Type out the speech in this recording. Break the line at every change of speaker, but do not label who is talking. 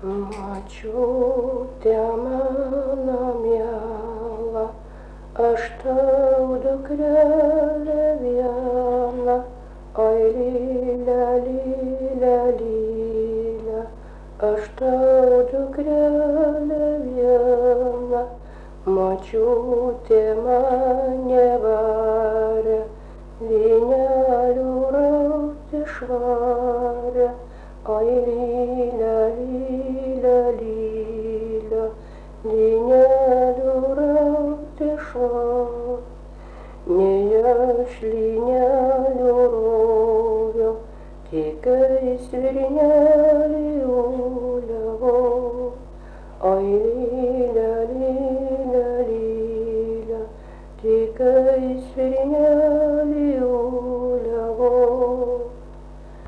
Močiute mano miela, aš tau dukrelė viena, oi lyle, lyle, lyle, aš tau dukrelė viena, močiutė mane varė, vynelių rauti švarė, oi lyle, lyle, lyle, vynelių rauti švarė. Nei aš lynelių roviau, tik svirnelį uliavau, oi